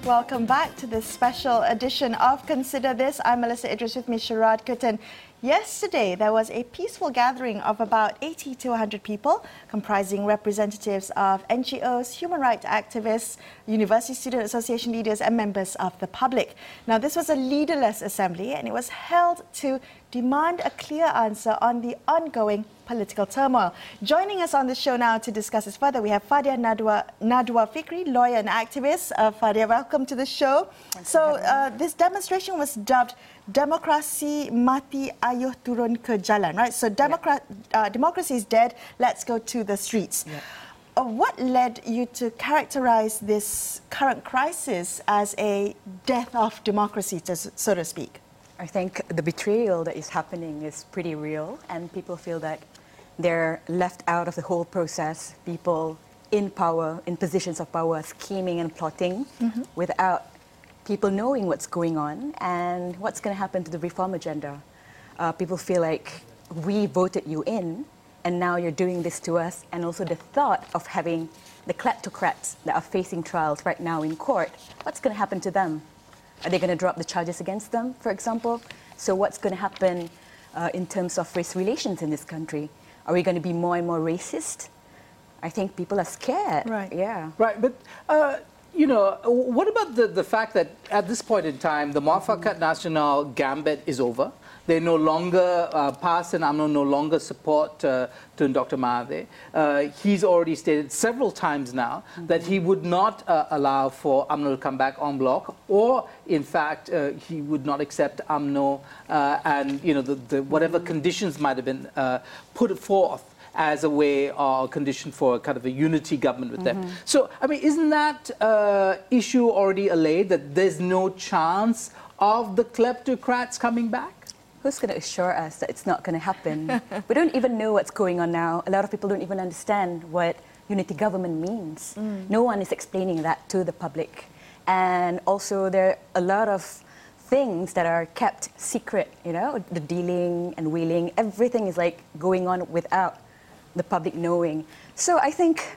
Welcome back to this special edition of Consider This. I'm Melissa Idris, with me Sharad Kuttan. Yesterday, there was a peaceful gathering of about 80 to 100 people, comprising representatives of NGOs, human rights activists, University Student Association leaders and members of the public. Now, this was a leaderless assembly and it was held to demand a clear answer on the ongoing political turmoil. Joining us on the show now to discuss this further, we have Fadia Nadwa Fikri, lawyer and activist. Fadia, welcome to the show. This demonstration was dubbed Demokrasi Mati Ayuh Turun ke Jalan, right? So democracy is dead, let's go to the streets. Yeah. What led you to characterize this current crisis as a death of democracy, so to speak? I think the betrayal that is happening is pretty real, and people feel that they're left out of the whole process. People in power, in positions of power, scheming and plotting without people knowing what's going on and what's going to happen to the reform agenda. People feel like we voted you in and now you're doing this to us, and also the thought of having the kleptocrats that are facing trials right now in court, what's going to happen to them? Are they going to drop the charges against them, for example? So what's going to happen in terms of race relations in this country? Are we going to be more and more racist? I think people are scared. Right. Yeah. Right, but you know, what about the fact that at this point in time, the Muafakat Nasional gambit is over? They no longer, PAS and UMNO no longer support Tun Dr. Mahathir. He's already stated several times now that he would not allow for UMNO to come back en bloc, or in fact, he would not accept UMNO and, you know, the whatever conditions might have been put forth as a way or condition for kind of a unity government with them. So, I mean, isn't that issue already allayed, that there's no chance of the kleptocrats coming back? Who's going to assure us that it's not going to happen? We don't even know what's going on now. A lot of people don't even understand what unity government means. No one is explaining that to the public. And also there are a lot of things that are kept secret, you know, the dealing and wheeling, everything is like going on without the public knowing. So I think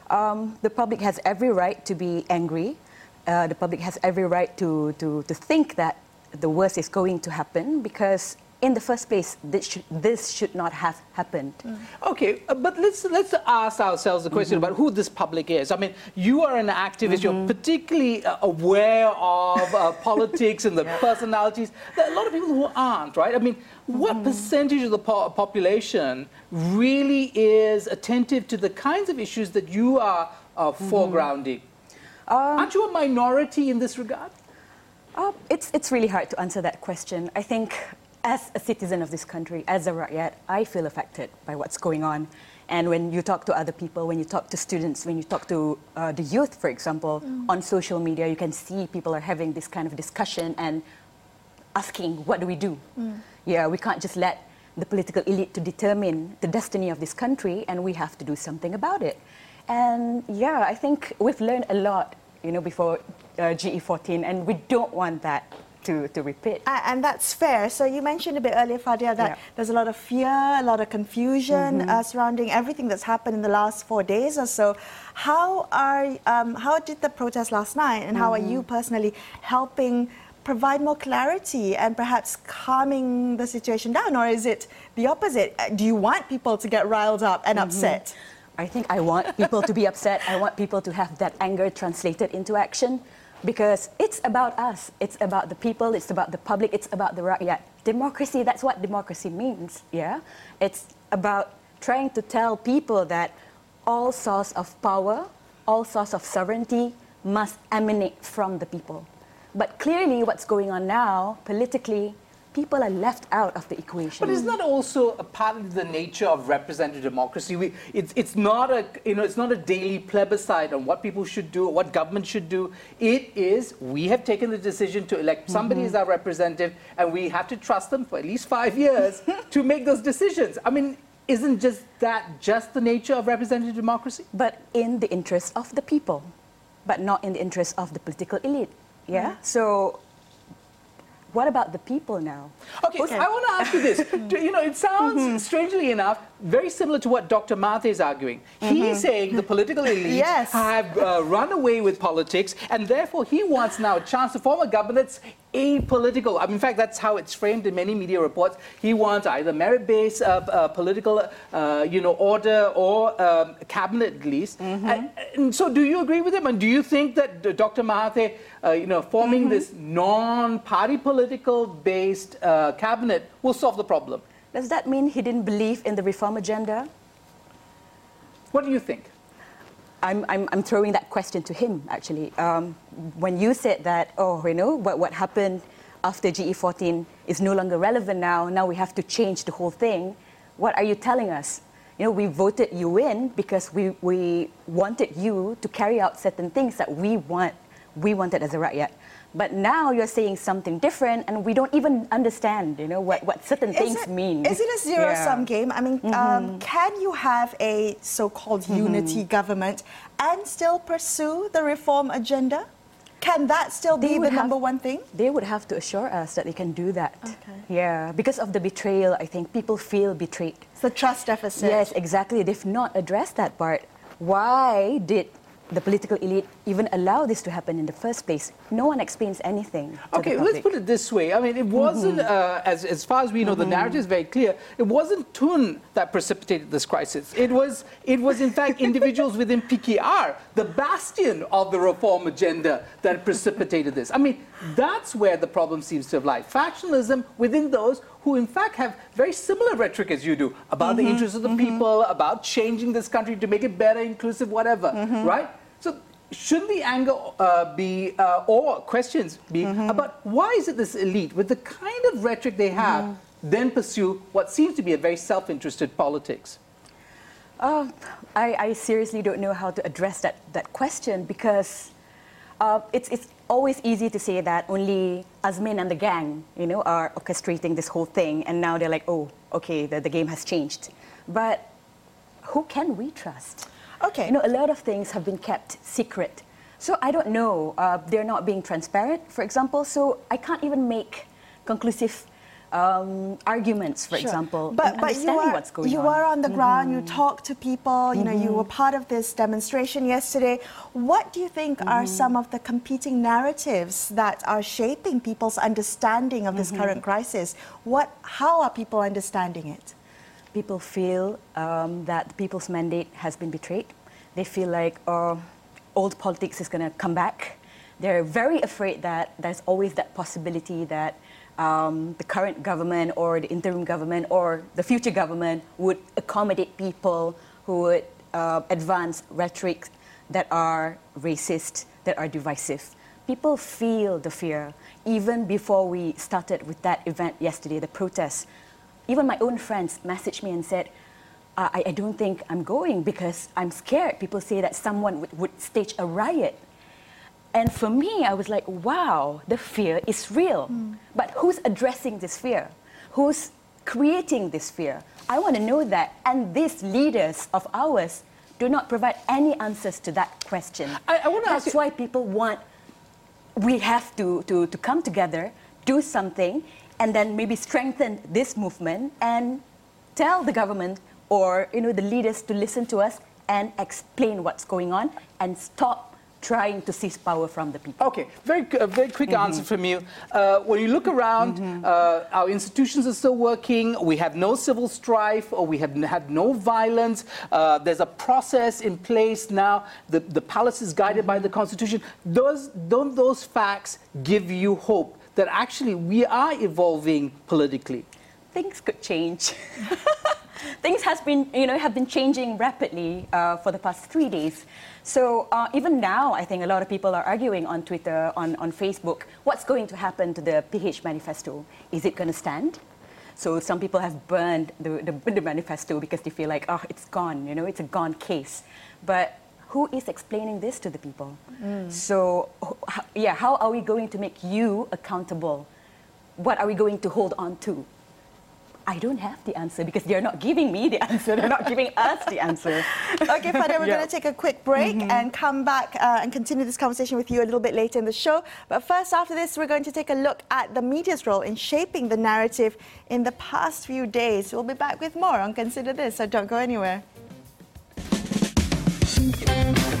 the public has every right to be angry. The public has every right to think that the worst is going to happen, because in the first place, this should not have happened. Okay, but let's ask ourselves the question about who this public is. I mean, you are an activist, you're particularly aware of politics and the personalities. There are a lot of people who aren't, right? I mean, what percentage of the population really is attentive to the kinds of issues that you are foregrounding? Aren't you a minority in this regard? It's really hard to answer that question. I think as a citizen of this country, as a rakyat, I feel affected by what's going on. And when you talk to other people, when you talk to students, when you talk to the youth, for example, on social media, you can see people are having this kind of discussion and asking, what do we do? Yeah, we can't just let the political elite to determine the destiny of this country, and we have to do something about it. And yeah, I think we've learned a lot, you know, before GE14, and we don't want that to repeat. And that's fair. So you mentioned a bit earlier, Fadia, that there's a lot of fear, a lot of confusion surrounding everything that's happened in the last 4 days or so. How did the protest last night, and how are you personally helping provide more clarity and perhaps calming the situation down? Or is it the opposite? Do you want people to get riled up and upset? I think I want people to be upset. I want people to have that anger translated into action, because it's about us. It's about the people. It's about the public. It's about the rakyat. Democracy, that's what democracy means, yeah? It's about trying to tell people that all source of power, all source of sovereignty must emanate from the people. But clearly what's going on now, politically, people are left out of the equation. But isn't that also a part of the nature of representative democracy? It's not a daily plebiscite on what people should do, what government should do. It is, we have taken the decision to elect somebody as our representative, and we have to trust them for at least 5 years to make those decisions. I mean, isn't that just the nature of representative democracy? But in the interest of the people, but not in the interest of the political elite. Yeah. So what about the people now? Okay, I want to ask you this. You know, it sounds, strangely enough, very similar to what Dr. Mahathir is arguing. He's saying the political elites Yes. have run away with politics, and therefore he wants now a chance to form a government that's apolitical. In fact, that's how it's framed in many media reports. He wants either merit-based political, order or cabinet at least. And so, do you agree with him? And do you think that Dr. Mahathir, forming this non-party political-based cabinet will solve the problem? Does that mean he didn't believe in the reform agenda? What do you think? I'm throwing that question to him, actually. When you said that, what happened after GE14 is no longer relevant now we have to change the whole thing, what are you telling us? We voted you in because we wanted you to carry out certain things that we wanted as a rakyat. But now you're saying something different, and we don't even understand, what certain things mean. Is it a zero-sum game? Can you have a so-called unity government and still pursue the reform agenda? Can that still be the number one thing? They would have to assure us that they can do that. Okay. Yeah, because of the betrayal, I think people feel betrayed. It's the trust deficit. Yes, exactly. They've not addressed that part. Why did the political elite even allow this to happen in the first place? No one explains anything. Okay, let's put it this way. It wasn't, as far as we know, the narrative is very clear. It wasn't Tun that precipitated this crisis. It was in fact, individuals within PKR, the bastion of the reform agenda, that precipitated this. That's where the problem seems to have lied. Factionalism within those who, in fact, have very similar rhetoric as you do about the interests of the people, about changing this country to make it better, inclusive, whatever, right? So shouldn't the anger or questions be about why is it this elite, with the kind of rhetoric they have, then pursue what seems to be a very self-interested politics? I seriously don't know how to address that question, because it's always easy to say that only Azmin and the gang, are orchestrating this whole thing, and now they're like, oh, okay, the game has changed. But who can we trust? Okay. A lot of things have been kept secret. So I don't know. They're not being transparent, for example, so I can't even make conclusive arguments, for example, but understanding what's going on. You are on the ground, you talk to people, you were part of this demonstration yesterday. What do you think are some of the competing narratives that are shaping people's understanding of this current crisis? How are people understanding it? People feel that the people's mandate has been betrayed. They feel like old politics is going to come back. They're very afraid that there's always that possibility that the current government or the interim government or the future government would accommodate people who would advance rhetoric that are racist, that are divisive. People feel the fear. Even before we started with that event yesterday, the protests, even my own friends messaged me and said, I don't think I'm going because I'm scared. People say that someone would stage a riot. And for me, I was like, wow, the fear is real. But who's addressing this fear? Who's creating this fear? I want to know that. And these leaders of ours do not provide any answers to that question. I want to ask you... That's why people we have to come together, do something, and then maybe strengthen this movement and tell the government or the leaders to listen to us and explain what's going on and stop trying to seize power from the people. Okay, very quick answer from you. When you look around, our institutions are still working. We have no civil strife, or we have had no violence. There's a process in place now. The palace is guided by the Constitution. Don't those facts give you hope that actually we are evolving politically? Things could change. Things have been changing rapidly for the past 3 days. So even now, I think a lot of people are arguing on Twitter, on Facebook, what's going to happen to the PH manifesto? Is it going to stand? So some people have burned the manifesto because they feel like, oh, it's gone, it's a gone case. But who is explaining this to the people? So, how are we going to make you accountable? What are we going to hold on to? I don't have the answer because they're not giving me the answer. They're not giving us the answer. Okay, Father, we're going to take a quick break and come back and continue this conversation with you a little bit later in the show. But first, after this, we're going to take a look at the media's role in shaping the narrative in the past few days. We'll be back with more on Consider This, so don't go anywhere.